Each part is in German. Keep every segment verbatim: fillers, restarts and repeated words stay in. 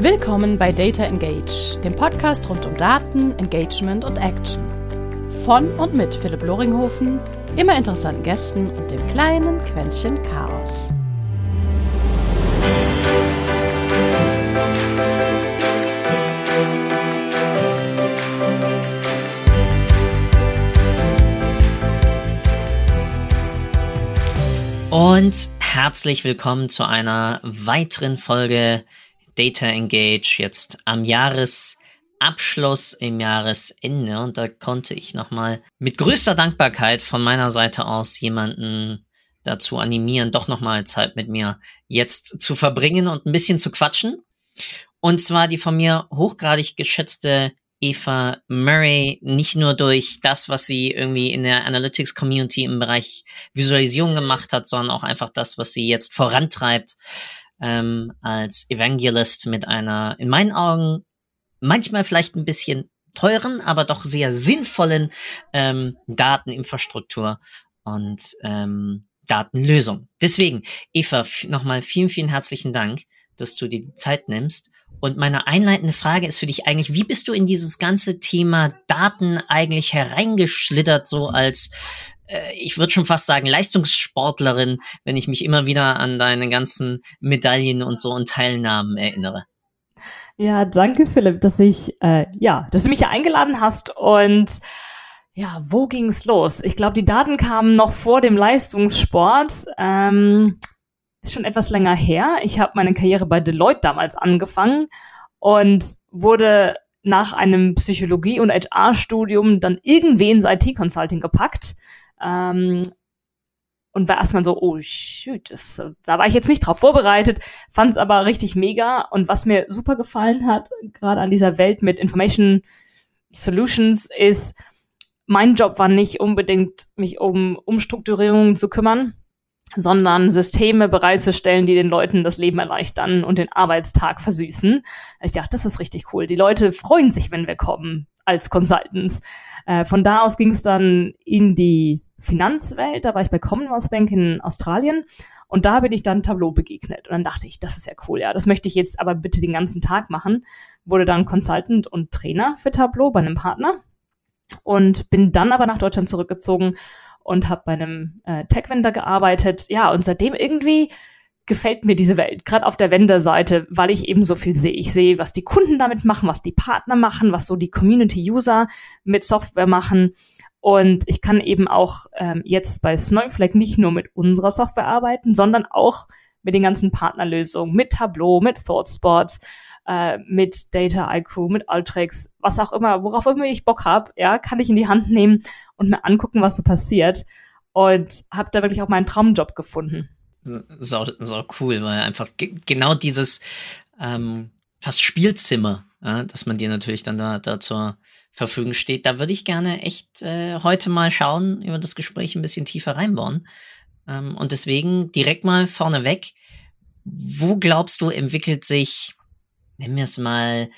Willkommen bei Data Engage, dem Podcast rund um Daten, Engagement und Action. Von und mit Philipp Loringhofen, immer interessanten Gästen und dem kleinen Quäntchen Chaos. Und herzlich willkommen zu einer weiteren Folge Data Engage, jetzt am Jahresabschluss, im Jahresende. Und da konnte ich nochmal mit größter Dankbarkeit von meiner Seite aus jemanden dazu animieren, doch nochmal Zeit mit mir jetzt zu verbringen und ein bisschen zu quatschen. Und zwar die von mir hochgradig geschätzte Eva Murray, nicht nur durch das, was sie irgendwie in der Analytics-Community im Bereich Visualisierung gemacht hat, sondern auch einfach das, was sie jetzt vorantreibt ähm, als Evangelist mit einer, in meinen Augen, manchmal vielleicht ein bisschen teuren, aber doch sehr sinnvollen ähm, Dateninfrastruktur und ähm, Datenlösung. Deswegen, Eva, f- nochmal vielen, vielen herzlichen Dank, dass du dir die Zeit nimmst. Und meine einleitende Frage ist für dich eigentlich, wie bist du in dieses ganze Thema Daten eigentlich hereingeschlittert, so als, äh, ich würde schon fast sagen, Leistungssportlerin, wenn ich mich immer wieder an deine ganzen Medaillen und so und Teilnahmen erinnere? Ja, danke Philipp, dass ich, äh, ja, dass du mich hier eingeladen hast und ja, wo ging's los? Ich glaube, die Daten kamen noch vor dem Leistungssport. Ähm, Ist schon etwas länger her. Ich habe meine Karriere bei Deloitte damals angefangen und wurde nach einem Psychologie- und H R-Studium dann irgendwie ins I T-Consulting gepackt. Ähm, und war erstmal so, oh shoot, das, da war ich jetzt nicht drauf vorbereitet, fand es aber richtig mega. Und was mir super gefallen hat, gerade an dieser Welt mit Information Solutions, ist, mein Job war nicht unbedingt, mich um Umstrukturierungen zu kümmern, sondern Systeme bereitzustellen, die den Leuten das Leben erleichtern und den Arbeitstag versüßen. Ich dachte, das ist richtig cool. Die Leute freuen sich, wenn wir kommen als Consultants. Äh, von da aus ging es dann in die Finanzwelt. Da war ich bei Commonwealth Bank in Australien und da bin ich dann Tableau begegnet. Und dann dachte ich, das ist ja cool, ja, das möchte ich jetzt aber bitte den ganzen Tag machen. Wurde dann Consultant und Trainer für Tableau bei einem Partner und bin dann aber nach Deutschland zurückgezogen und habe bei einem äh, Tech-Vendor gearbeitet. Ja, und seitdem irgendwie gefällt mir diese Welt, gerade auf der Vendor-Seite, weil ich eben so viel sehe. Ich sehe, was die Kunden damit machen, was die Partner machen, was so die Community-User mit Software machen. Und ich kann eben auch ähm, jetzt bei Snowflake nicht nur mit unserer Software arbeiten, sondern auch mit den ganzen Partnerlösungen, mit Tableau, mit ThoughtSpot, äh, mit Data I Q, mit Alteryx, was auch immer, worauf immer ich Bock habe, ja, kann ich in die Hand nehmen und mir angucken, was so passiert. Und habe da wirklich auch meinen Traumjob gefunden. So, so cool, weil einfach ge- genau dieses ähm, fast Spielzimmer, ja, dass man dir natürlich dann da, da zur Verfügung steht, da würde ich gerne echt äh, heute mal schauen, über das Gespräch ein bisschen tiefer reinbauen. Ähm, und deswegen direkt mal vorneweg, wo glaubst du, entwickelt sich, nennen wir es mal,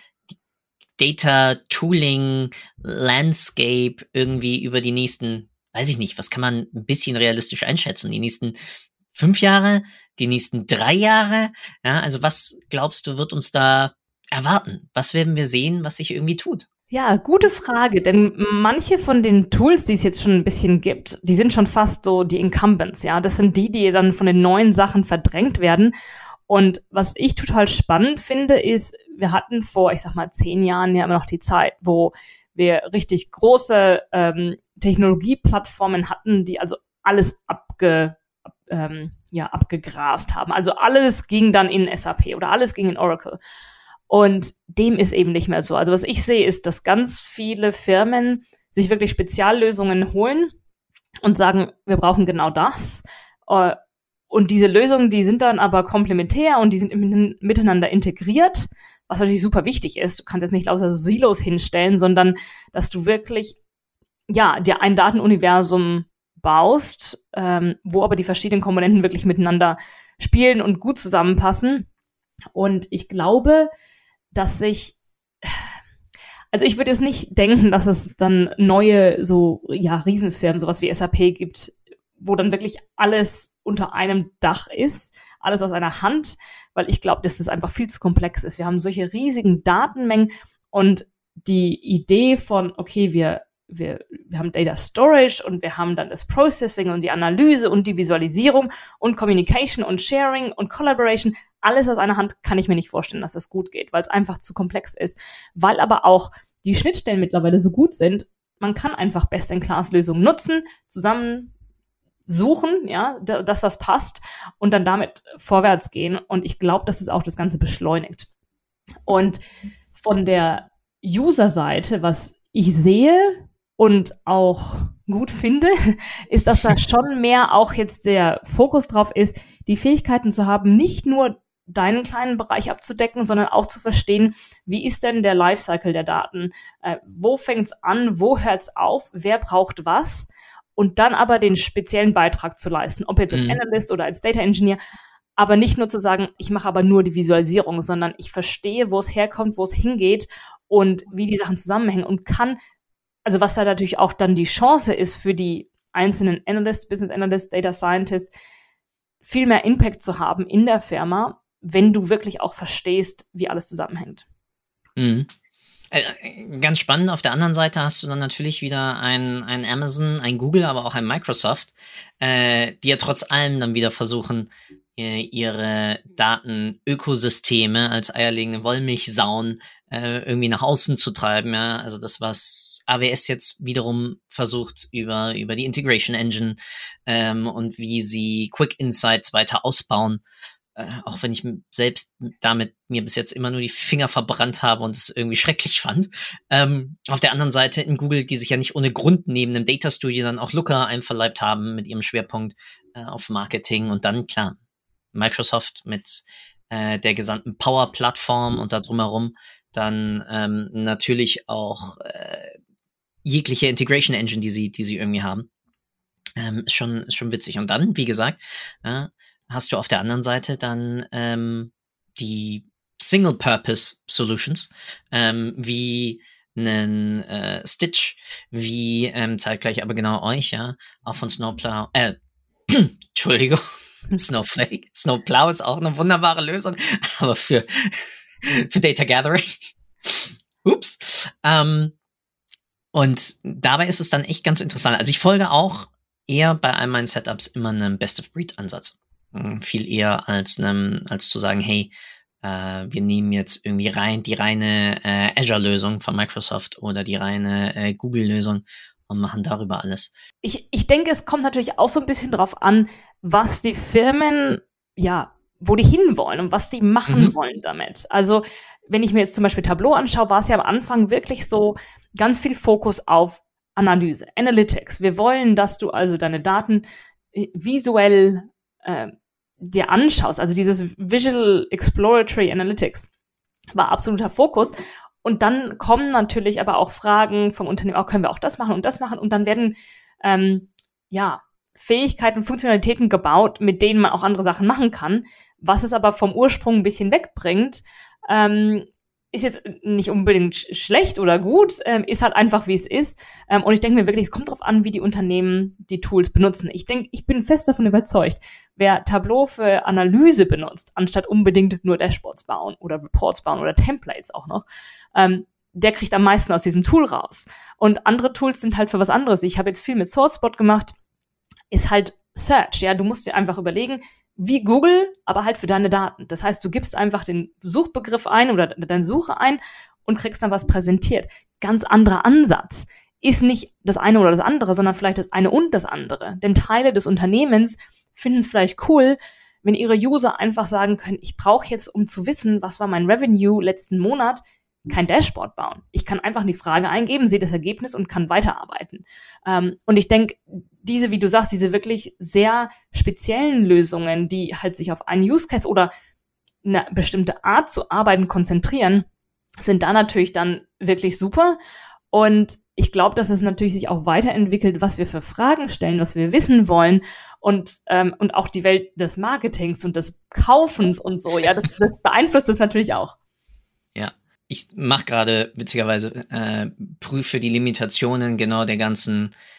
Data Tooling Landscape irgendwie über die nächsten, weiß ich nicht, was kann man ein bisschen realistisch einschätzen? Die nächsten fünf Jahre, die nächsten drei Jahre? Ja, also was glaubst du, wird uns da erwarten? Was werden wir sehen, was sich irgendwie tut? Ja, gute Frage, denn manche von den Tools, die es jetzt schon ein bisschen gibt, die sind schon fast so die Incumbents, ja. Das sind die, die dann von den neuen Sachen verdrängt werden. Und was ich total spannend finde, ist, wir hatten vor, ich sag mal, zehn Jahren ja immer noch die Zeit, wo wir richtig große ähm, Technologieplattformen hatten, die also alles abge, ab, ähm, ja, abgegrast haben. Also alles ging dann in S A P oder alles ging in Oracle. Und dem ist eben nicht mehr so. Also was ich sehe, ist, dass ganz viele Firmen sich wirklich Speziallösungen holen und sagen, wir brauchen genau das. Und diese Lösungen, die sind dann aber komplementär und die sind miteinander integriert, was natürlich super wichtig ist. Du kannst jetzt nicht lauter Silos hinstellen, sondern dass du wirklich, ja, dir ein Datenuniversum baust, ähm, wo aber die verschiedenen Komponenten wirklich miteinander spielen und gut zusammenpassen. Und ich glaube, dass sich, also ich würde jetzt nicht denken, dass es dann neue, so, ja, Riesenfirmen, sowas wie S A P gibt, wo dann wirklich alles unter einem Dach ist, alles aus einer Hand, weil ich glaube, dass das einfach viel zu komplex ist. Wir haben solche riesigen Datenmengen und die Idee von, okay, wir, wir, wir haben Data Storage und wir haben dann das Processing und die Analyse und die Visualisierung und Communication und Sharing und Collaboration, alles aus einer Hand, kann ich mir nicht vorstellen, dass das gut geht, weil es einfach zu komplex ist, weil aber auch die Schnittstellen mittlerweile so gut sind, man kann einfach Best-in-Class-Lösungen nutzen, zusammen suchen, ja, das, was passt und dann damit vorwärts gehen. Und ich glaube, dass es auch das Ganze beschleunigt. Und von der User-Seite, was ich sehe und auch gut finde, ist, dass da schon mehr auch jetzt der Fokus drauf ist, die Fähigkeiten zu haben, nicht nur deinen kleinen Bereich abzudecken, sondern auch zu verstehen, wie ist denn der Lifecycle der Daten? Äh, wo fängt's an? Wo hört's auf? Wer braucht was? Und dann aber den speziellen Beitrag zu leisten, ob jetzt als mhm. Analyst oder als Data Engineer, aber nicht nur zu sagen, ich mache aber nur die Visualisierung, sondern ich verstehe, wo es herkommt, wo es hingeht und wie die Sachen zusammenhängen und kann, also was da natürlich auch dann die Chance ist für die einzelnen Analysts, Business Analysts, Data Scientists, viel mehr Impact zu haben in der Firma, wenn du wirklich auch verstehst, wie alles zusammenhängt. Mhm. Ganz spannend, auf der anderen Seite hast du dann natürlich wieder ein, ein Amazon, ein Google, aber auch ein Microsoft, äh, die ja trotz allem dann wieder versuchen, äh, ihre Datenökosysteme als eierlegende Wollmilchsauen äh, irgendwie nach außen zu treiben. Ja? Also das, was A W S jetzt wiederum versucht über, über die Integration Engine ähm, und wie sie Quick Insights weiter ausbauen. Auch wenn ich selbst damit mir bis jetzt immer nur die Finger verbrannt habe und es irgendwie schrecklich fand. Ähm, auf der anderen Seite in Google, die sich ja nicht ohne Grund neben einem Data Studio dann auch Looker einverleibt haben mit ihrem Schwerpunkt äh, auf Marketing und dann, klar, Microsoft mit äh, der gesamten Power-Plattform und da drumherum dann ähm, natürlich auch äh, jegliche Integration Engine, die sie, die sie irgendwie haben. Ähm, ist schon, ist schon witzig. Und dann, wie gesagt, äh, hast du auf der anderen Seite dann ähm, die Single-Purpose-Solutions, ähm, wie einen äh, Stitch, wie ähm, zeitgleich aber genau euch, ja, auch von Snowplow, äh, Entschuldigung, Snowflake. Snowplow ist auch eine wunderbare Lösung, aber für, für Data Gathering. Ups. Ähm, und dabei ist es dann echt ganz interessant. Also ich folge auch eher bei all meinen Setups immer einem Best-of-Breed-Ansatz. Viel eher als einem, als zu sagen, hey, äh, wir nehmen jetzt irgendwie rein die reine äh, Azure-Lösung von Microsoft oder die reine äh, Google-Lösung und machen darüber alles. Ich, ich denke, es kommt natürlich auch so ein bisschen drauf an, was die Firmen, ja, wo die hinwollen und was die machen mhm. wollen damit. Also, wenn ich mir jetzt zum Beispiel Tableau anschaue, war es ja am Anfang wirklich so ganz viel Fokus auf Analyse, Analytics. Wir wollen, dass du also deine Daten visuell äh, dir anschaust, also dieses Visual Exploratory Analytics war absoluter Fokus. Und dann kommen natürlich aber auch Fragen vom Unternehmen, auch können wir auch das machen und das machen. Und dann werden ähm, ja Fähigkeiten, Funktionalitäten gebaut, mit denen man auch andere Sachen machen kann. Was es aber vom Ursprung ein bisschen wegbringt, ähm, ist jetzt nicht unbedingt sch- schlecht oder gut, ähm, ist halt einfach, wie es ist. Ähm, und ich denke mir wirklich, es kommt drauf an, wie die Unternehmen die Tools benutzen. Ich denke, ich bin fest davon überzeugt, wer Tableau für Analyse benutzt, anstatt unbedingt nur Dashboards bauen oder Reports bauen oder Templates auch noch, ähm, der kriegt am meisten aus diesem Tool raus. Und andere Tools sind halt für was anderes. Ich habe jetzt viel mit SourceBot gemacht, ist halt Search. Ja, du musst dir einfach überlegen, wie Google, aber halt für deine Daten. Das heißt, du gibst einfach den Suchbegriff ein oder deine Suche ein und kriegst dann was präsentiert. Ganz anderer Ansatz. Ist nicht das eine oder das andere, sondern vielleicht das eine und das andere. Denn Teile des Unternehmens finden es vielleicht cool, wenn ihre User einfach sagen können, ich brauche jetzt, um zu wissen, was war mein Revenue letzten Monat, kein Dashboard bauen. Ich kann einfach die Frage eingeben, sehe das Ergebnis und kann weiterarbeiten. Ähm, und ich denke, diese, wie du sagst, diese wirklich sehr speziellen Lösungen, die halt sich auf einen Use Case oder eine bestimmte Art zu arbeiten konzentrieren, sind da natürlich dann wirklich super. Und ich glaube, dass es natürlich sich auch weiterentwickelt, was wir für Fragen stellen, was wir wissen wollen und ähm, und auch die Welt des Marketings und des Kaufens und so. Ja, das, das beeinflusst es natürlich auch. Ja. Ich mache gerade witzigerweise, äh, prüfe die Limitationen genau der ganzen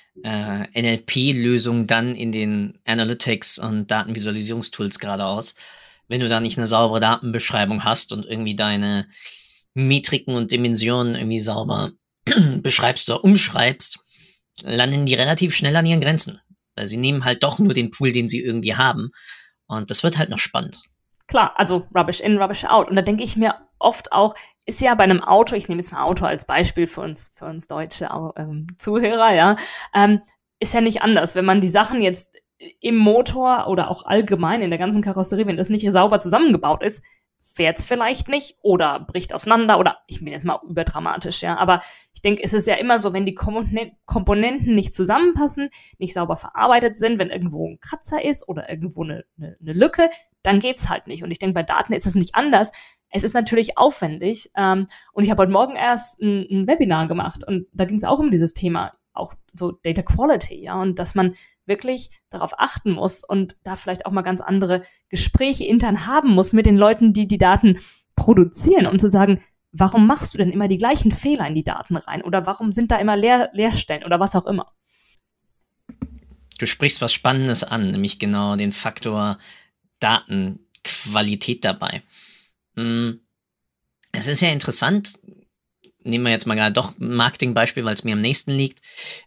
äh, N L P-Lösungen dann in den Analytics und Datenvisualisierungstools geradeaus, wenn du da nicht eine saubere Datenbeschreibung hast und irgendwie deine Metriken und Dimensionen irgendwie sauber beschreibst oder umschreibst, landen die relativ schnell an ihren Grenzen. Weil sie nehmen halt doch nur den Pool, den sie irgendwie haben. Und das wird halt noch spannend. Klar, also Rubbish in, Rubbish out. Und da denke ich mir oft auch, ist ja bei einem Auto, ich nehme jetzt mal Auto als Beispiel für uns, für uns deutsche ähm, Zuhörer, ja, ähm, ist ja nicht anders. Wenn man die Sachen jetzt im Motor oder auch allgemein in der ganzen Karosserie, wenn das nicht sauber zusammengebaut ist, fährt's vielleicht nicht oder bricht auseinander oder ich bin jetzt mal überdramatisch, ja, aber ich denke, es ist ja immer so, wenn die Komponenten nicht zusammenpassen, nicht sauber verarbeitet sind, wenn irgendwo ein Kratzer ist oder irgendwo eine, eine, eine Lücke, dann geht's halt nicht. Und ich denke, bei Daten ist es nicht anders. Es ist natürlich aufwendig ähm, und ich habe heute Morgen erst ein, ein Webinar gemacht und da ging es auch um dieses Thema, auch so Data Quality, ja, und dass man wirklich darauf achten muss und da vielleicht auch mal ganz andere Gespräche intern haben muss mit den Leuten, die die Daten produzieren, um zu sagen, warum machst du denn immer die gleichen Fehler in die Daten rein oder warum sind da immer Leer, Leerstellen oder was auch immer? Du sprichst was Spannendes an, nämlich genau den Faktor Datenqualität dabei. Es ist ja interessant, nehmen wir jetzt mal gerade doch ein Marketingbeispiel, weil es mir am nächsten liegt.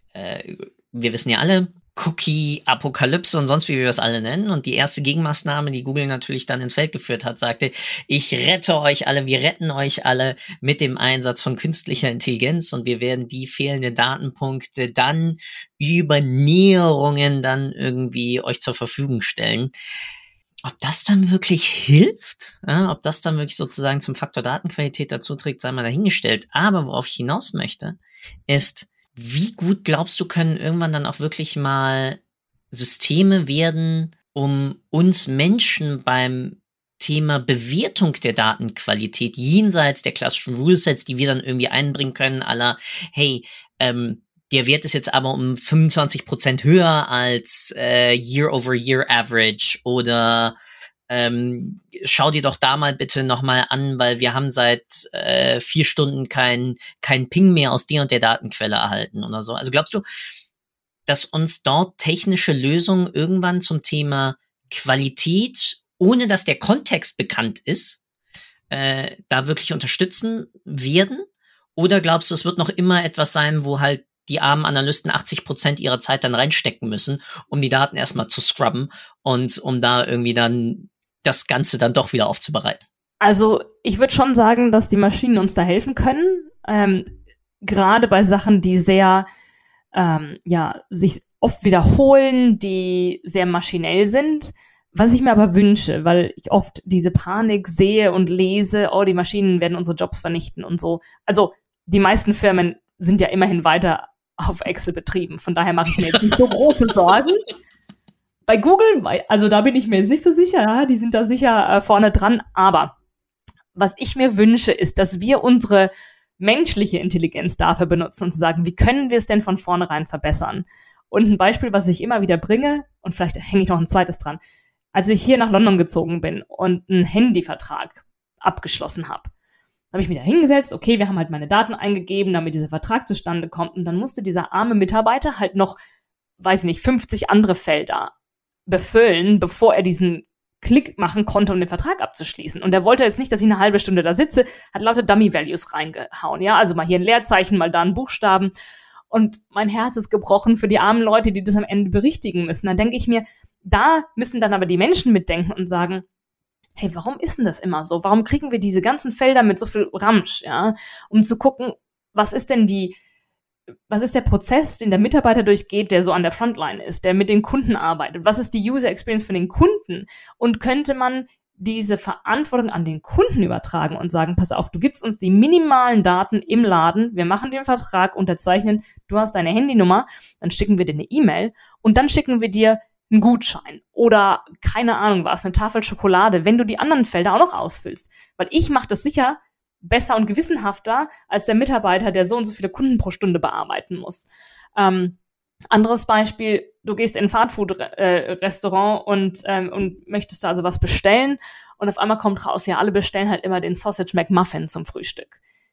Wir wissen ja alle, Cookie-Apokalypse und sonst wie wir das alle nennen. Und die erste Gegenmaßnahme, die Google natürlich dann ins Feld geführt hat, sagte, ich rette euch alle, wir retten euch alle mit dem Einsatz von künstlicher Intelligenz und wir werden die fehlenden Datenpunkte dann über Näherungen dann irgendwie euch zur Verfügung stellen. Ob das dann wirklich hilft, ja, ob das dann wirklich sozusagen zum Faktor Datenqualität dazu trägt, sei mal dahingestellt. Aber worauf ich hinaus möchte, ist, wie gut glaubst du, können irgendwann dann auch wirklich mal Systeme werden, um uns Menschen beim Thema Bewertung der Datenqualität jenseits der klassischen Rulesets, die wir dann irgendwie einbringen können, à la, hey, ähm, der Wert ist jetzt aber um fünfundzwanzig Prozent höher als äh, Year-over-Year-Average oder ähm, schau dir doch da mal bitte nochmal an, weil wir haben seit äh, vier Stunden kein, kein Ping mehr aus der und der Datenquelle erhalten oder so. Also glaubst du, dass uns dort technische Lösungen irgendwann zum Thema Qualität, ohne dass der Kontext bekannt ist, äh, da wirklich unterstützen werden? Oder glaubst du, es wird noch immer etwas sein, wo halt die armen Analysten achtzig Prozent ihrer Zeit dann reinstecken müssen, um die Daten erstmal zu scrubben und um da irgendwie dann das Ganze dann doch wieder aufzubereiten? Also ich würde schon sagen, dass die Maschinen uns da helfen können, ähm, gerade bei Sachen, die sehr, ähm, ja, sich oft wiederholen, die sehr maschinell sind. Was ich mir aber wünsche, weil ich oft diese Panik sehe und lese, oh, die Maschinen werden unsere Jobs vernichten und so. Also die meisten Firmen sind ja immerhin weiter auf Excel betrieben. Von daher mache ich mir jetzt nicht so große Sorgen. Bei Google, also da bin ich mir jetzt nicht so sicher, ja, die sind da sicher äh, vorne dran. Aber was ich mir wünsche, ist, dass wir unsere menschliche Intelligenz dafür benutzen und zu sagen, wie können wir es denn von vornherein verbessern? Und ein Beispiel, was ich immer wieder bringe, und vielleicht hänge ich noch ein zweites dran, als ich hier nach London gezogen bin und einen Handyvertrag abgeschlossen habe, habe ich mich da hingesetzt, okay, wir haben halt meine Daten eingegeben, damit dieser Vertrag zustande kommt. Und dann musste dieser arme Mitarbeiter halt noch, weiß ich nicht, fünfzig andere Felder befüllen, bevor er diesen Klick machen konnte, um den Vertrag abzuschließen. Und er wollte jetzt nicht, dass ich eine halbe Stunde da sitze, hat lauter Dummy-Values reingehauen, ja, also mal hier ein Leerzeichen, mal da ein Buchstaben. Und mein Herz ist gebrochen für die armen Leute, die das am Ende berichtigen müssen. Dann denke ich mir, da müssen dann aber die Menschen mitdenken und sagen, hey, warum ist denn das immer so? Warum kriegen wir diese ganzen Felder mit so viel Ramsch, ja? Um zu gucken, was ist denn die, was ist der Prozess, den der Mitarbeiter durchgeht, der so an der Frontline ist, der mit den Kunden arbeitet? Was ist die User Experience für den Kunden? Und könnte man diese Verantwortung an den Kunden übertragen und sagen, pass auf, du gibst uns die minimalen Daten im Laden, wir machen den Vertrag, unterzeichnen, du hast deine Handynummer, dann schicken wir dir eine E-Mail und dann schicken wir dir einen Gutschein oder keine Ahnung was, eine Tafel Schokolade, wenn du die anderen Felder auch noch ausfüllst. Weil ich mache das sicher besser und gewissenhafter als der Mitarbeiter, der so und so viele Kunden pro Stunde bearbeiten muss. Ähm, anderes Beispiel, du gehst in ein Fastfood-Restaurant und, ähm, und möchtest da also was bestellen und auf einmal kommt raus, ja, alle bestellen halt immer den Sausage McMuffin zum Frühstück.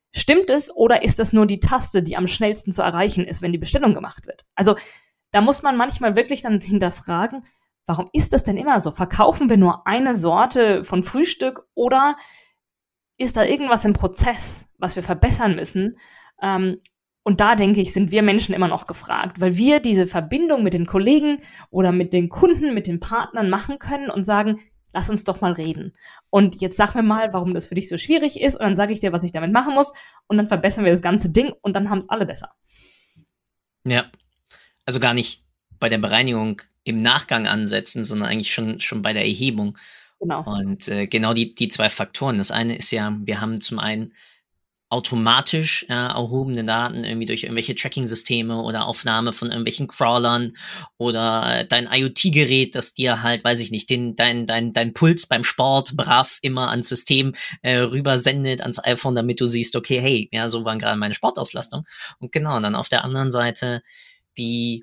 Stimmt es oder ist das nur die Taste, die am schnellsten zu erreichen ist, wenn die Bestellung gemacht wird? Also da muss man manchmal wirklich dann hinterfragen, warum ist das denn immer so? Verkaufen wir nur eine Sorte von Frühstück oder ist da irgendwas im Prozess, was wir verbessern müssen? Ähm, und da, denke ich, sind wir Menschen immer noch gefragt, weil wir diese Verbindung mit den Kollegen oder mit den Kunden, mit den Partnern machen können und sagen, lass uns doch mal reden. Und jetzt sag mir mal, warum das für dich so schwierig ist und dann sage ich dir, was ich damit machen muss und dann verbessern wir das ganze Ding und dann haben es alle besser. Ja, also gar nicht bei der Bereinigung im Nachgang ansetzen, sondern eigentlich schon, schon bei der Erhebung. Genau. Und äh, genau die, die zwei Faktoren. Das eine ist ja, wir haben zum einen automatisch äh, erhobene Daten irgendwie durch irgendwelche Tracking-Systeme oder Aufnahme von irgendwelchen Crawlern oder äh, dein IoT-Gerät, das dir halt, weiß ich nicht, den dein dein dein Puls beim Sport brav immer ans System äh, rübersendet, ans iPhone, damit du siehst, okay, hey, ja, so waren gerade meine Sportauslastung. Und genau, und dann auf der anderen Seite die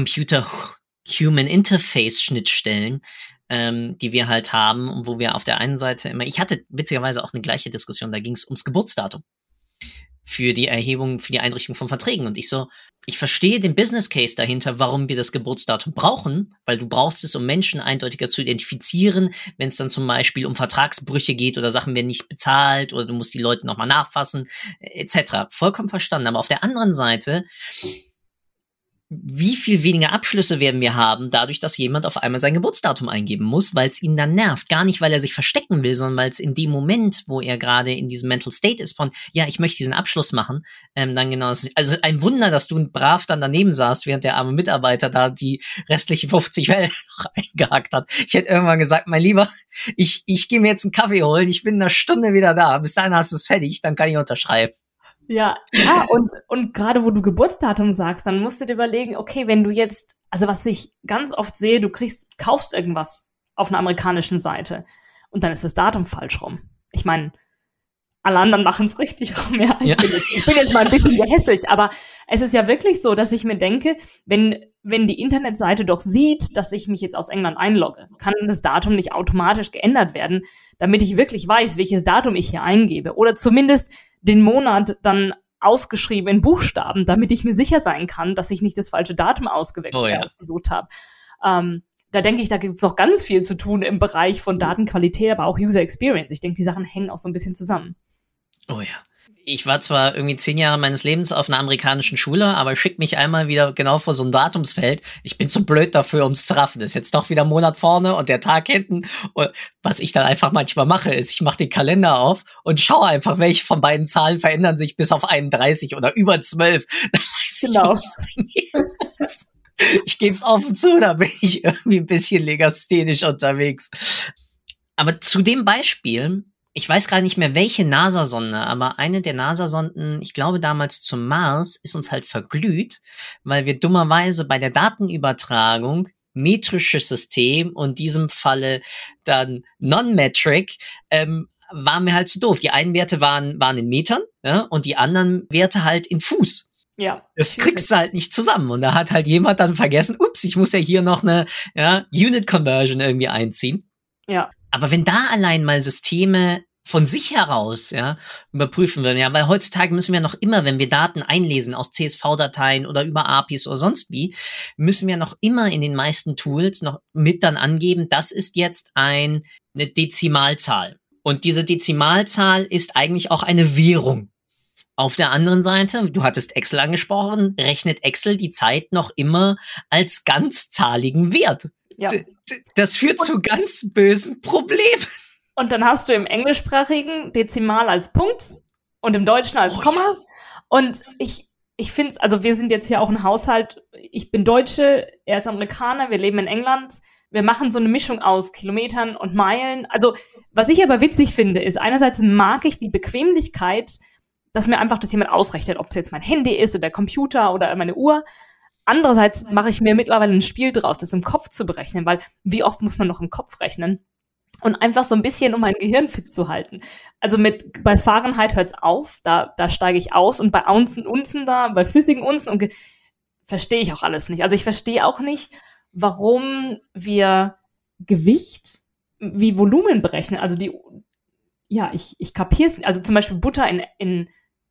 Computer-Human-Interface-Schnittstellen, ähm, die wir halt haben und wo wir auf der einen Seite immer, ich hatte witzigerweise auch eine gleiche Diskussion, da ging es ums Geburtsdatum für die Erhebung, für die Einrichtung von Verträgen. Und ich so, ich verstehe den Business Case dahinter, warum wir das Geburtsdatum brauchen, weil du brauchst es, um Menschen eindeutiger zu identifizieren, wenn es dann zum Beispiel um Vertragsbrüche geht oder Sachen werden nicht bezahlt oder du musst die Leute nochmal nachfassen, et cetera. Vollkommen verstanden. Aber auf der anderen Seite, wie viel weniger Abschlüsse werden wir haben, dadurch, dass jemand auf einmal sein Geburtsdatum eingeben muss, weil es ihn dann nervt. Gar nicht, weil er sich verstecken will, sondern weil es in dem Moment, wo er gerade in diesem Mental State ist von, ja, ich möchte diesen Abschluss machen, ähm, dann genau ist. Also ein Wunder, dass du brav dann daneben saßt, während der arme Mitarbeiter da die restlichen fünfzig Wellen noch eingehakt hat. Ich hätte irgendwann gesagt, mein Lieber, ich, ich gehe mir jetzt einen Kaffee holen, ich bin in einer Stunde wieder da, bis dahin hast du es fertig, dann kann ich unterschreiben. Ja, ja, und, und gerade wo du Geburtsdatum sagst, dann musst du dir überlegen, okay, wenn du jetzt, also was ich ganz oft sehe, du kriegst, kaufst irgendwas auf einer amerikanischen Seite und dann ist das Datum falsch rum. Ich meine, alle anderen machen es richtig rum, ja. Ich, ja. Bin jetzt, ich bin jetzt mal ein bisschen gehässig, aber es ist ja wirklich so, dass ich mir denke, wenn, wenn die Internetseite doch sieht, dass ich mich jetzt aus England einlogge, kann das Datum nicht automatisch geändert werden, damit ich wirklich weiß, welches Datum ich hier eingebe oder zumindest den Monat dann ausgeschrieben in Buchstaben, damit ich mir sicher sein kann, dass ich nicht das falsche Datum ausgewählt oh, ja. ausgesucht habe. Ähm, da denke ich, da gibt es noch ganz viel zu tun im Bereich von Datenqualität, aber auch User Experience. Ich denke, die Sachen hängen auch so ein bisschen zusammen. Oh ja. Ich war zwar irgendwie zehn Jahre meines Lebens auf einer amerikanischen Schule, aber schick mich einmal wieder genau vor so ein Datumsfeld. Ich bin zu blöd dafür, um es zu raffen. Das ist jetzt doch wieder ein Monat vorne und der Tag hinten. Und was ich dann einfach manchmal mache, ist, ich mache den Kalender auf und schaue einfach, welche von beiden Zahlen verändern sich bis auf einunddreißig oder über zwölf. Dann weiß genau. Ich, ich gebe es offen zu, da bin ich irgendwie ein bisschen legasthenisch unterwegs. Aber zu dem Beispiel, ich weiß gerade nicht mehr, welche NASA-Sonde, aber eine der NASA-Sonden, ich glaube damals zum Mars, ist uns halt verglüht, weil wir dummerweise bei der Datenübertragung metrisches System und in diesem Falle dann Non-Metric, ähm, waren mir halt zu doof. Die einen Werte waren, waren in Metern, ja, und die anderen Werte halt in Fuß. Ja. Das kriegst du halt nicht zusammen. Und da hat halt jemand dann vergessen, ups, ich muss ja hier noch eine ja, Unit-Conversion irgendwie einziehen. Ja. Aber wenn da allein mal Systeme von sich heraus ja überprüfen würden, ja, weil heutzutage müssen wir noch immer, wenn wir Daten einlesen aus C S V-Dateien oder über A P Is oder sonst wie, müssen wir noch immer in den meisten Tools noch mit dann angeben, das ist jetzt ein, eine Dezimalzahl. Und diese Dezimalzahl ist eigentlich auch eine Währung. Auf der anderen Seite, du hattest Excel angesprochen, rechnet Excel die Zeit noch immer als ganzzahligen Wert. Ja. D- d- das führt und zu ganz bösen Problemen. Und dann hast du im englischsprachigen Dezimal als Punkt und im Deutschen als oh, Komma. Ja. Und ich, ich finde es, also wir sind jetzt hier auch ein Haushalt, ich bin Deutsche, er ist Amerikaner, wir leben in England. Wir machen so eine Mischung aus Kilometern und Meilen. Also was ich aber witzig finde, ist einerseits mag ich die Bequemlichkeit, dass mir einfach das jemand ausrechnet, ob es jetzt mein Handy ist oder der Computer oder meine Uhr. Andererseits mache ich mir mittlerweile ein Spiel draus, das im Kopf zu berechnen, weil wie oft muss man noch im Kopf rechnen? Und einfach so ein bisschen, um mein Gehirn fit zu halten. Also mit bei Fahrenheit hört's auf, da da steige ich aus und bei Unzen, Unzen da, bei flüssigen Unzen und ge- verstehe ich auch alles nicht. Also ich verstehe auch nicht, warum wir Gewicht wie Volumen berechnen. Also die, ja, ich ich kapier's nicht. Also zum Beispiel Butter in in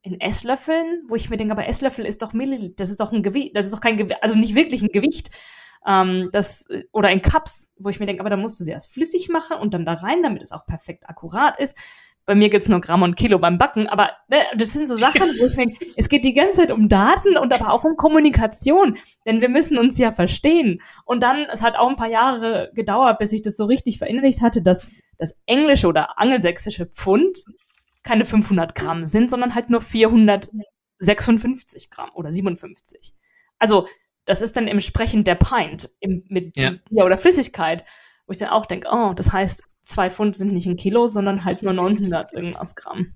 in Esslöffeln, wo ich mir denke, aber Esslöffel ist doch Milliliter, das ist doch ein Gewicht, das ist doch kein Gewicht, also nicht wirklich ein Gewicht. Ähm, das, oder in Cups, wo ich mir denke, aber da musst du sie erst flüssig machen und dann da rein, damit es auch perfekt akkurat ist. Bei mir gibt's nur Gramm und Kilo beim Backen, aber ne, das sind so Sachen, wo ich denke, es geht die ganze Zeit um Daten und aber auch um Kommunikation, denn wir müssen uns ja verstehen. Und dann, es hat auch ein paar Jahre gedauert, bis ich das so richtig verinnerlicht hatte, dass das englische oder angelsächsische Pfund keine fünfhundert Gramm sind, sondern halt nur vierhundertsechsundfünfzig Gramm oder siebenundfünfzig. Also das ist dann entsprechend der Pint im, mit ja. Bier oder Flüssigkeit, wo ich dann auch denke, oh, das heißt, zwei Pfund sind nicht ein Kilo, sondern halt nur neunhundert irgendwas Gramm.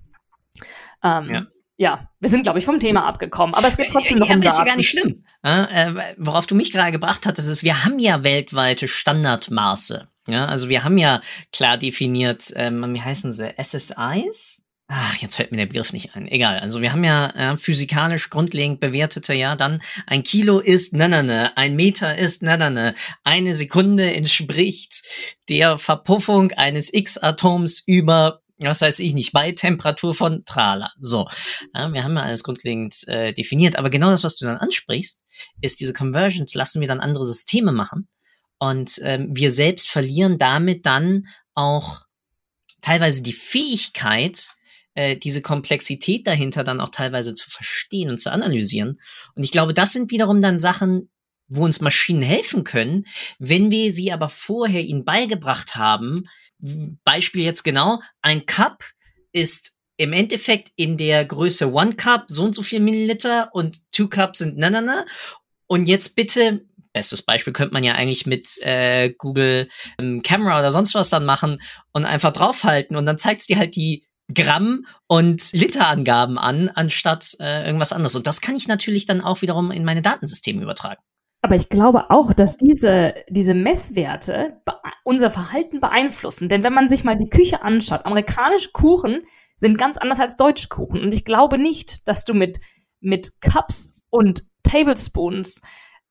Ähm, ja. ja, wir sind, glaube ich, vom Thema abgekommen, aber es geht trotzdem ja, noch ja, um ist ja Daten. gar nicht schlimm. Ja, äh, worauf du mich gerade gebracht hattest, ist, wir haben ja weltweite Standardmaße. Ja, also wir haben ja klar definiert, ähm, wie heißen sie, S S Is? Ach, jetzt fällt mir der Begriff nicht ein. Egal, also wir haben ja äh, physikalisch grundlegend bewertete, ja, dann ein Kilo ist na na na, ein Meter ist na na na, eine Sekunde entspricht der Verpuffung eines X-Atoms über, was weiß ich nicht, bei Temperatur von Trala. So, ja, wir haben ja alles grundlegend äh, definiert, aber genau das, was du dann ansprichst, ist diese Conversions, lassen wir dann andere Systeme machen und ähm, wir selbst verlieren damit dann auch teilweise die Fähigkeit, diese Komplexität dahinter dann auch teilweise zu verstehen und zu analysieren. Und ich glaube, das sind wiederum dann Sachen, wo uns Maschinen helfen können, wenn wir sie aber vorher ihnen beigebracht haben. Beispiel jetzt genau, ein Cup ist im Endeffekt in der Größe One Cup so und so viel Milliliter und Two Cups sind na na na. Und jetzt bitte, bestes Beispiel könnte man ja eigentlich mit äh, Google ähm, Camera oder sonst was dann machen und einfach draufhalten und dann zeigt es dir halt die Gramm- und Literangaben an, anstatt äh, irgendwas anderes. Und das kann ich natürlich dann auch wiederum in meine Datensysteme übertragen. Aber ich glaube auch, dass diese, diese Messwerte be- unser Verhalten beeinflussen. Denn wenn man sich mal die Küche anschaut, amerikanische Kuchen sind ganz anders als deutsche Kuchen. Und ich glaube nicht, dass du mit, mit Cups und Tablespoons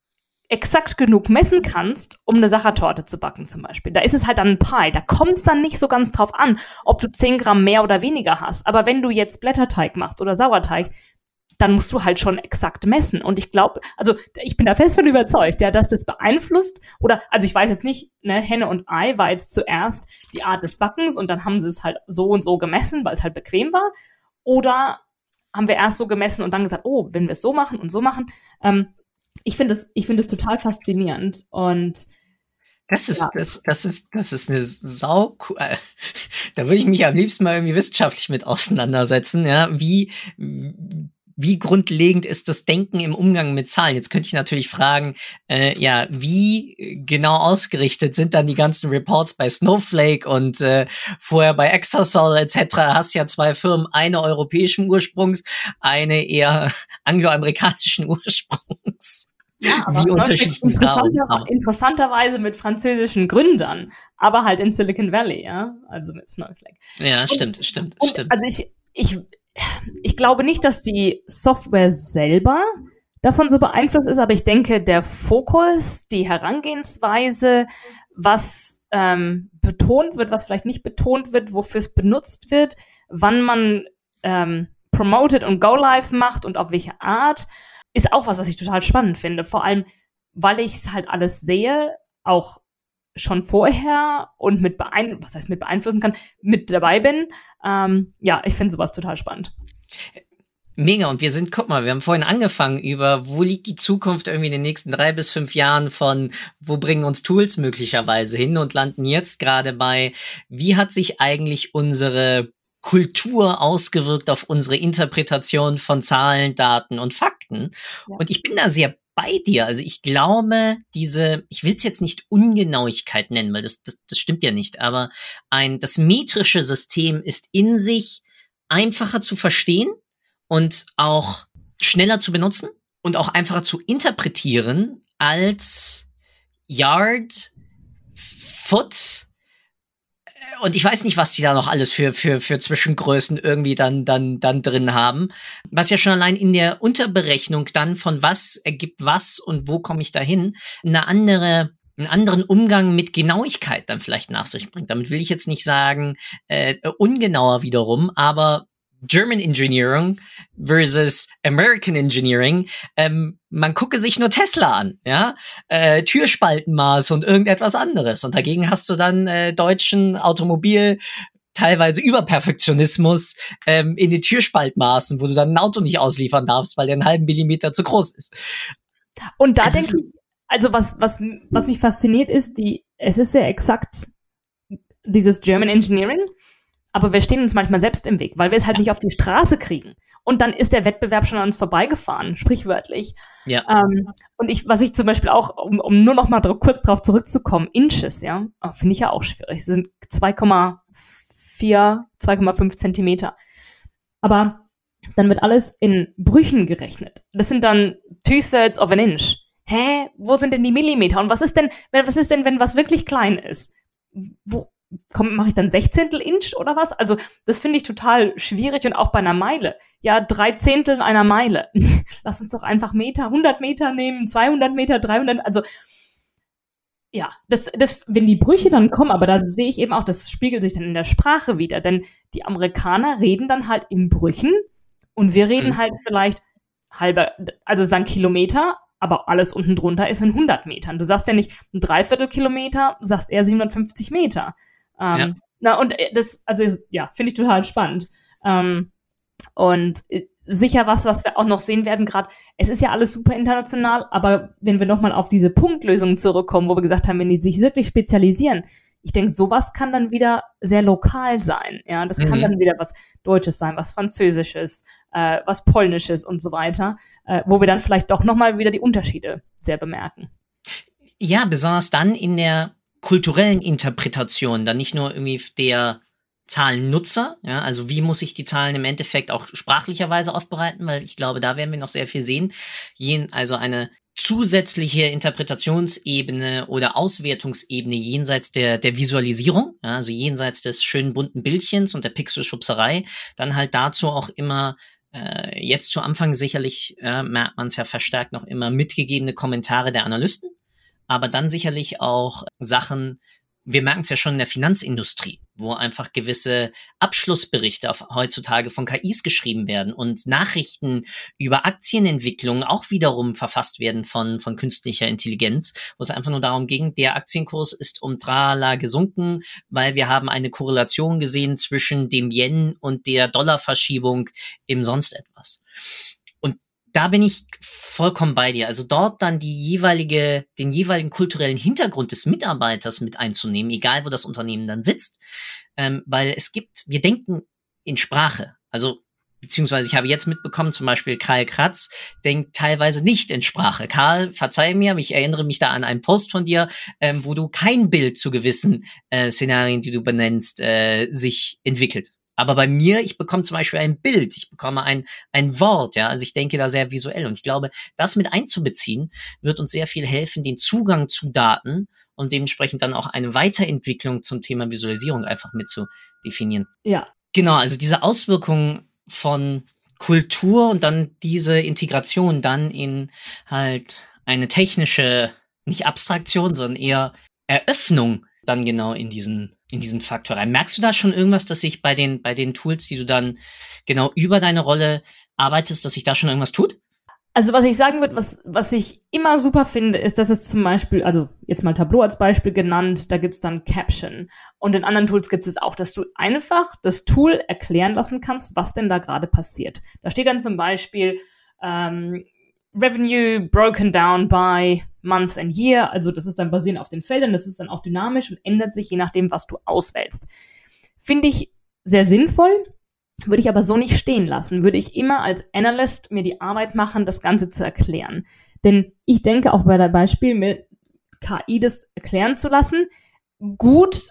exakt genug messen kannst, um eine Sachertorte zu backen zum Beispiel. Da ist es halt dann ein Pie. Da kommt es dann nicht so ganz drauf an, ob du zehn Gramm mehr oder weniger hast. Aber wenn du jetzt Blätterteig machst oder Sauerteig, dann musst du halt schon exakt messen. Und ich glaube, also ich bin da fest von überzeugt, ja, dass das beeinflusst. Oder, also ich weiß jetzt nicht, ne, Henne und Ei war jetzt zuerst die Art des Backens und dann haben sie es halt so und so gemessen, weil es halt bequem war. Oder haben wir erst so gemessen und dann gesagt, oh, wenn wir es so machen und so machen, ähm, Ich finde es, ich finde es total faszinierend und das ist, ja. das, das ist, das ist eine Sau, äh, da würde ich mich am liebsten mal irgendwie wissenschaftlich mit auseinandersetzen, ja, wie, wie grundlegend ist das Denken im Umgang mit Zahlen? Jetzt könnte ich natürlich fragen, äh, ja, wie genau ausgerichtet sind dann die ganzen Reports bei Snowflake und äh, vorher bei Exasol et cetera. Hast ja zwei Firmen, eine europäischen Ursprungs, eine eher angloamerikanischen Ursprungs. Ja, aber wie unterschiedlich interessanter, interessanterweise mit französischen Gründern, aber halt in Silicon Valley, ja, also mit Snowflake. Ja, und, stimmt, stimmt, und stimmt. Also ich, ich, ich glaube nicht, dass die Software selber davon so beeinflusst ist, aber ich denke, der Fokus, die Herangehensweise, was ähm, betont wird, was vielleicht nicht betont wird, wofür es benutzt wird, wann man ähm, promoted und Go Live macht und auf welche Art, ist auch was, was ich total spannend finde. Vor allem, weil ich es halt alles sehe, auch schon vorher und mit beeinflussen, was heißt mit beeinflussen kann, mit dabei bin. Ähm, ja, ich finde sowas total spannend. Mega, und wir sind, guck mal, wir haben vorhin angefangen über, wo liegt die Zukunft irgendwie in den nächsten drei bis fünf Jahren von, wo bringen uns Tools möglicherweise hin und landen jetzt gerade bei, wie hat sich eigentlich unsere Kultur ausgewirkt auf unsere Interpretation von Zahlen, Daten und Fakten. Ja. Und ich bin da sehr bei dir. Also ich glaube, diese, ich will es jetzt nicht Ungenauigkeit nennen, weil das, das, das stimmt ja nicht, aber ein, das metrische System ist in sich einfacher zu verstehen und auch schneller zu benutzen und auch einfacher zu interpretieren als Yard, Foot, und ich weiß nicht, was die da noch alles für, für, für Zwischengrößen irgendwie dann, dann, dann drin haben. Was ja schon allein in der Unterberechnung dann von was ergibt was und wo komme ich da hin, eine andere, einen anderen Umgang mit Genauigkeit dann vielleicht nach sich bringt. Damit will ich jetzt nicht sagen, äh, ungenauer wiederum, aber German Engineering versus American Engineering, ähm, man gucke sich nur Tesla an, ja, äh, Türspaltenmaß und irgendetwas anderes. Und dagegen hast du dann äh, deutschen Automobil, teilweise Überperfektionismus ähm, in den Türspaltmaßen, wo du dann ein Auto nicht ausliefern darfst, weil der einen halben Millimeter zu groß ist. Und da also denke ich, also was, was, was mich fasziniert ist, die, es ist sehr exakt dieses German Engineering, aber wir stehen uns manchmal selbst im Weg, weil wir es halt nicht auf die Straße kriegen. Und dann ist der Wettbewerb schon an uns vorbeigefahren, sprichwörtlich. Ja. Ähm, und ich, was ich zum Beispiel auch, um, um nur noch mal dr- kurz darauf zurückzukommen, Inches, ja, finde ich ja auch schwierig. Es sind zwei Komma vier, zwei Komma fünf Zentimeter. Aber dann wird alles in Brüchen gerechnet. Das sind dann two-thirds of an inch. Hä? Wo sind denn die Millimeter? Und was ist denn, wenn, was ist denn, wenn was wirklich klein ist? Wo, komm, mache ich dann Sechzehntel Inch oder was? Also, das finde ich total schwierig und auch bei einer Meile. Ja, drei Zehntel einer Meile. Lass uns doch einfach Meter, hundert Meter nehmen, zweihundert Meter, dreihundert, also, ja, das, das, wenn die Brüche dann kommen, aber da sehe ich eben auch, das spiegelt sich dann in der Sprache wieder, denn die Amerikaner reden dann halt in Brüchen und wir reden mhm. halt vielleicht halber, also sagen Kilometer, aber alles unten drunter ist in hundert Metern. Du sagst ja nicht ein Dreiviertelkilometer, du sagst eher siebenhundertfünfzig Meter. Ähm, ja. Na, und das, also, ja, finde ich total spannend. Ähm, und sicher was, was wir auch noch sehen werden, gerade, es ist ja alles super international, aber wenn wir nochmal auf diese Punktlösungen zurückkommen, wo wir gesagt haben, wenn die sich wirklich spezialisieren, ich denke, sowas kann dann wieder sehr lokal sein. Ja, das mhm. kann dann wieder was Deutsches sein, was Französisches, äh, was Polnisches und so weiter, äh, wo wir dann vielleicht doch nochmal wieder die Unterschiede sehr bemerken. Ja, besonders dann in der kulturellen Interpretation, dann nicht nur irgendwie der Zahlennutzer, ja, also wie muss ich die Zahlen im Endeffekt auch sprachlicherweise aufbereiten, weil ich glaube, da werden wir noch sehr viel sehen. Jen, also eine zusätzliche Interpretationsebene oder Auswertungsebene jenseits der, der Visualisierung, ja, also jenseits des schönen bunten Bildchens und der Pixelschubserei, dann halt dazu auch immer äh, jetzt zu Anfang sicherlich, äh, merkt man es ja verstärkt noch immer, mitgegebene Kommentare der Analysten, aber dann sicherlich auch Sachen, wir merken es ja schon in der Finanzindustrie, wo einfach gewisse Abschlussberichte auf, heutzutage von K Is geschrieben werden und Nachrichten über Aktienentwicklungen auch wiederum verfasst werden von, von künstlicher Intelligenz, wo es einfach nur darum ging, der Aktienkurs ist um Trala gesunken, weil wir haben eine Korrelation gesehen zwischen dem Yen und der Dollarverschiebung im sonst etwas. Da bin ich vollkommen bei dir. Also dort dann die jeweilige, den jeweiligen kulturellen Hintergrund des Mitarbeiters mit einzunehmen, egal wo das Unternehmen dann sitzt, ähm, weil es gibt, wir denken in Sprache. Also beziehungsweise ich habe jetzt mitbekommen, zum Beispiel Karl Kratz denkt teilweise nicht in Sprache. Karl, verzeih mir, ich erinnere mich da an einen Post von dir, ähm, wo du kein Bild zu gewissen äh, Szenarien, die du benennst, äh, sich entwickelt. Aber bei mir, ich bekomme zum Beispiel ein Bild, ich bekomme ein ein Wort, ja, also ich denke da sehr visuell und ich glaube, das mit einzubeziehen, wird uns sehr viel helfen, den Zugang zu Daten und dementsprechend dann auch eine Weiterentwicklung zum Thema Visualisierung einfach mit zu definieren. Ja. Genau, also diese Auswirkungen von Kultur und dann diese Integration dann in halt eine technische, nicht Abstraktion, sondern eher Eröffnung dann genau in diesen in diesen Faktor rein. Merkst du da schon irgendwas, dass sich bei den bei den Tools, die du dann genau über deine Rolle arbeitest, dass sich da schon irgendwas tut? Also was ich sagen würde, was was ich immer super finde, ist, dass es zum Beispiel, also jetzt mal Tableau als Beispiel genannt, da gibt's dann Caption. Und in anderen Tools gibt es auch, dass du einfach das Tool erklären lassen kannst, was denn da gerade passiert. Da steht dann zum Beispiel ähm, Revenue broken down by month and year, also das ist dann basierend auf den Feldern, das ist dann auch dynamisch und ändert sich je nachdem, was du auswählst. Finde ich sehr sinnvoll, würde ich aber so nicht stehen lassen, würde ich immer als Analyst mir die Arbeit machen, das Ganze zu erklären. Denn ich denke auch bei der Beispiel mit K I das erklären zu lassen, gut,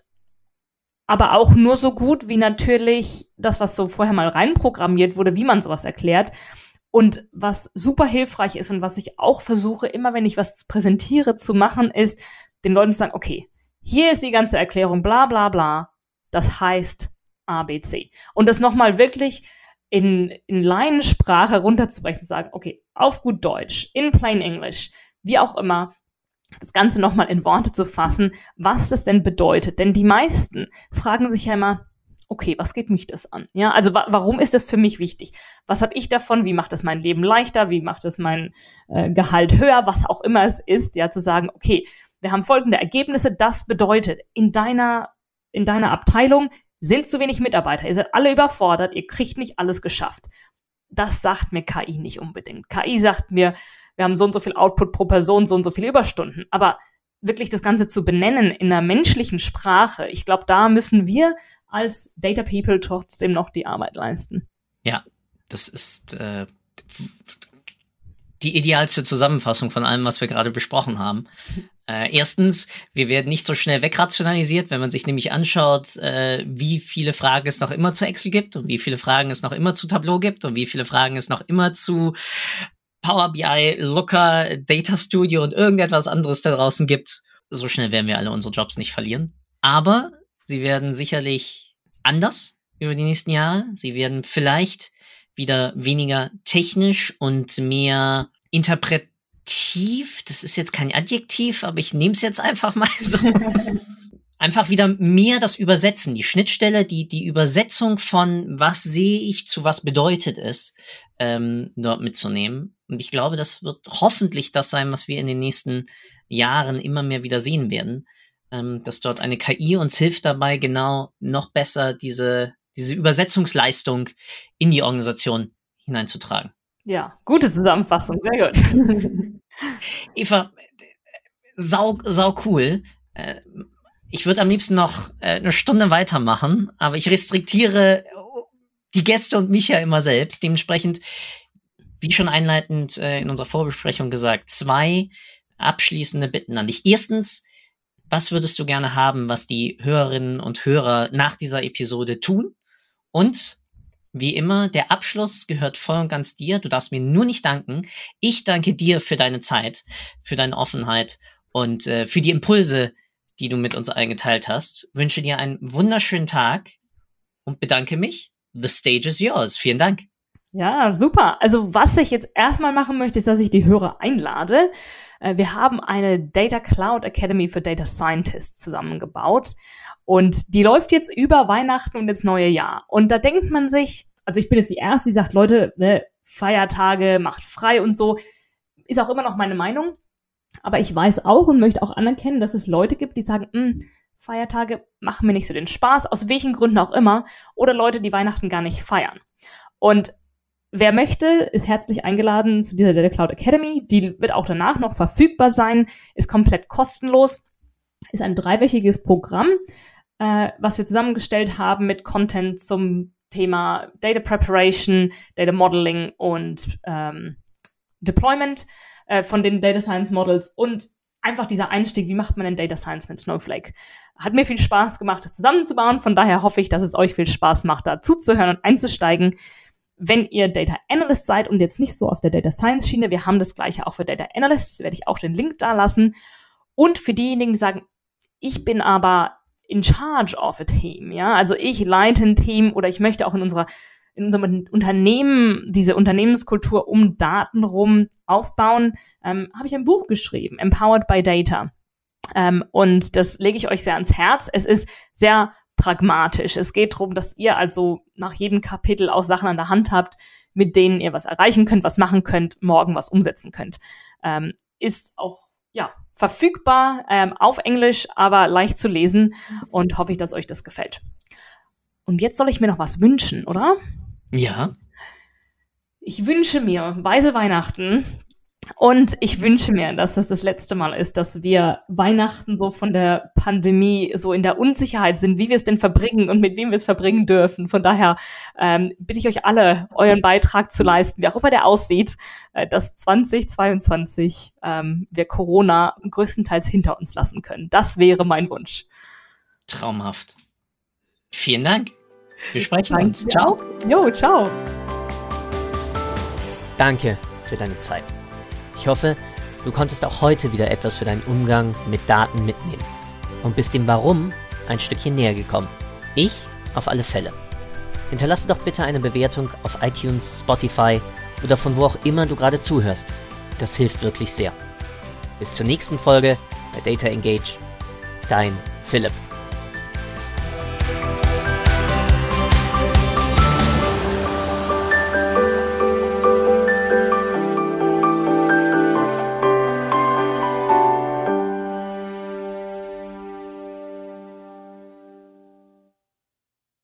aber auch nur so gut wie natürlich das, was so vorher mal reinprogrammiert wurde, wie man sowas erklärt. Und was super hilfreich ist und was ich auch versuche, immer wenn ich was präsentiere zu machen, ist, den Leuten zu sagen, okay, hier ist die ganze Erklärung, bla bla bla, das heißt A B C. Und das nochmal wirklich in, in Laiensprache runterzubrechen, zu sagen, okay, auf gut Deutsch, in plain English, wie auch immer, das Ganze nochmal in Worte zu fassen, was das denn bedeutet. Denn die meisten fragen sich ja immer, okay, was geht mich das an? Ja, also wa- warum ist das für mich wichtig? Was habe ich davon? Wie macht das mein Leben leichter? Wie macht das mein äh, Gehalt höher? Was auch immer es ist, ja, zu sagen, okay, wir haben folgende Ergebnisse. Das bedeutet, in deiner, in deiner Abteilung sind zu wenig Mitarbeiter. Ihr seid alle überfordert. Ihr kriegt nicht alles geschafft. Das sagt mir K I nicht unbedingt. K I sagt mir, wir haben so und so viel Output pro Person, so und so viele Überstunden. Aber wirklich das Ganze zu benennen in einer menschlichen Sprache, ich glaube, da müssen wir als Data People trotzdem noch die Arbeit leisten. Ja, das ist äh, die idealste Zusammenfassung von allem, was wir gerade besprochen haben. Äh, erstens, wir werden nicht so schnell wegrationalisiert, wenn man sich nämlich anschaut, äh, wie viele Fragen es noch immer zu Excel gibt und wie viele Fragen es noch immer zu Tableau gibt und wie viele Fragen es noch immer zu Power B I, Looker, Data Studio und irgendetwas anderes da draußen gibt. So schnell werden wir alle unsere Jobs nicht verlieren. Aber sie werden sicherlich anders über die nächsten Jahre. Sie werden vielleicht wieder weniger technisch und mehr interpretiv. Das ist jetzt kein Adjektiv, aber ich nehme es jetzt einfach mal so. Einfach wieder mehr das Übersetzen, die Schnittstelle, die die Übersetzung von was sehe ich zu was bedeutet es, ähm, dort mitzunehmen. Und ich glaube, das wird hoffentlich das sein, was wir in den nächsten Jahren immer mehr wieder sehen werden, ähm, dass dort eine K I uns hilft dabei, genau noch besser diese diese Übersetzungsleistung in die Organisation hineinzutragen. Ja, gute Zusammenfassung, sehr gut. Eva, sau, sau cool. Äh, Ich würde am liebsten noch äh, eine Stunde weitermachen, aber ich restriktiere die Gäste und mich ja immer selbst. Dementsprechend, wie schon einleitend äh, in unserer Vorbesprechung gesagt, zwei abschließende Bitten an dich. Erstens, was würdest du gerne haben, was die Hörerinnen und Hörer nach dieser Episode tun? Und wie immer, der Abschluss gehört voll und ganz dir. Du darfst mir nur nicht danken. Ich danke dir für deine Zeit, für deine Offenheit und äh, für die Impulse, die du mit uns eingeteilt hast. Wünsche dir einen wunderschönen Tag und bedanke mich. The stage is yours. Vielen Dank. Ja, super. Also was ich jetzt erstmal machen möchte, ist, dass ich die Hörer einlade. Wir haben eine Data Cloud Academy für Data Scientists zusammengebaut und die läuft jetzt über Weihnachten und ins neue Jahr. Und da denkt man sich, also ich bin jetzt die Erste, die sagt, Leute, ne, Feiertage, macht frei und so. Ist auch immer noch meine Meinung. Aber ich weiß auch und möchte auch anerkennen, dass es Leute gibt, die sagen, Feiertage machen mir nicht so den Spaß, aus welchen Gründen auch immer. Oder Leute, die Weihnachten gar nicht feiern. Und wer möchte, ist herzlich eingeladen zu dieser Data Cloud Academy. Die wird auch danach noch verfügbar sein, ist komplett kostenlos, ist ein dreiwöchiges Programm, äh, was wir zusammengestellt haben mit Content zum Thema Data Preparation, Data Modeling und ähm, Deployment äh, von den Data Science Models und einfach dieser Einstieg, wie macht man denn Data Science mit Snowflake? Hat mir viel Spaß gemacht, das zusammenzubauen. Von daher hoffe ich, dass es euch viel Spaß macht, da zuzuhören und einzusteigen. Wenn ihr Data Analyst seid und jetzt nicht so auf der Data Science Schiene, wir haben das Gleiche auch für Data Analysts, werde ich auch den Link da lassen. Und für diejenigen, die sagen, ich bin aber in charge of a team, ja, also ich leite ein Team oder ich möchte auch in unserer in unserem Unternehmen diese Unternehmenskultur um Daten rum aufbauen, ähm, habe ich ein Buch geschrieben, Empowered by Data. Ähm, und das lege ich euch sehr ans Herz. Es ist sehr pragmatisch. Es geht darum, dass ihr also nach jedem Kapitel auch Sachen an der Hand habt, mit denen ihr was erreichen könnt, was machen könnt, morgen was umsetzen könnt. Ähm, ist auch ja verfügbar ähm, auf Englisch, aber leicht zu lesen und hoffe ich, dass euch das gefällt. Und jetzt soll ich mir noch was wünschen, oder? Ja. Ich wünsche mir weise Weihnachten und ich wünsche mir, dass das das letzte Mal ist, dass wir Weihnachten so von der Pandemie so in der Unsicherheit sind, wie wir es denn verbringen und mit wem wir es verbringen dürfen. Von daher ähm, bitte ich euch alle, euren Beitrag zu leisten, wie auch immer der aussieht, äh, dass zwanzig zweiundzwanzig ähm, wir Corona größtenteils hinter uns lassen können. Das wäre mein Wunsch. Traumhaft. Vielen Dank. Wir sprechen Danke. uns. Ciao. Jo, ciao. Danke für deine Zeit. Ich hoffe, du konntest auch heute wieder etwas für deinen Umgang mit Daten mitnehmen und bist dem Warum ein Stückchen näher gekommen. Ich auf alle Fälle. Hinterlasse doch bitte eine Bewertung auf iTunes, Spotify oder von wo auch immer du gerade zuhörst. Das hilft wirklich sehr. Bis zur nächsten Folge bei Data Engage. Dein Philipp.